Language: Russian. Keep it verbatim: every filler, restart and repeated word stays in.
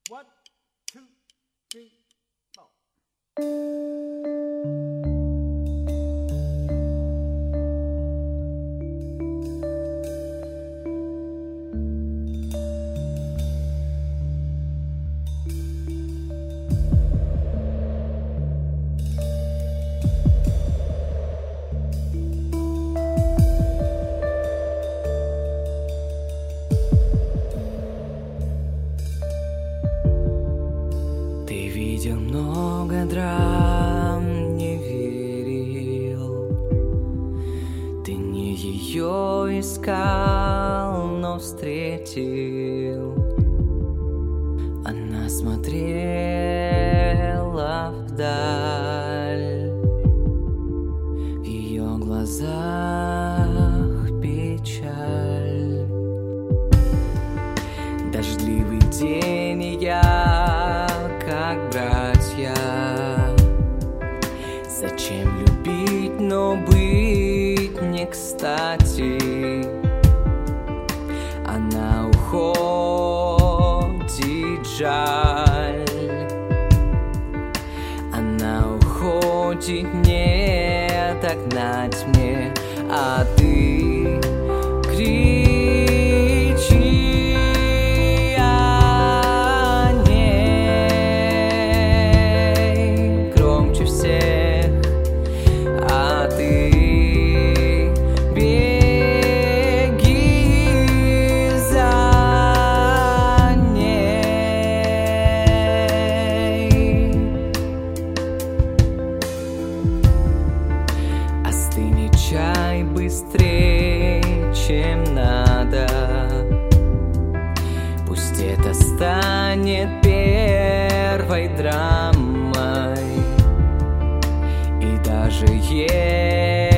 One, two, three, four. Ты видел много драм, не верил. Ты не ее искал, но встретил. Она смотрела вдаль, в ее глазах печаль. Дождливый день, и я как братья. Зачем любить, но быть не кстати? Она уходит, жаль. Она уходит, не догнать мне, а ты кричишь. Чай быстрее, чем надо. Пусть это станет первой драмой. И даже если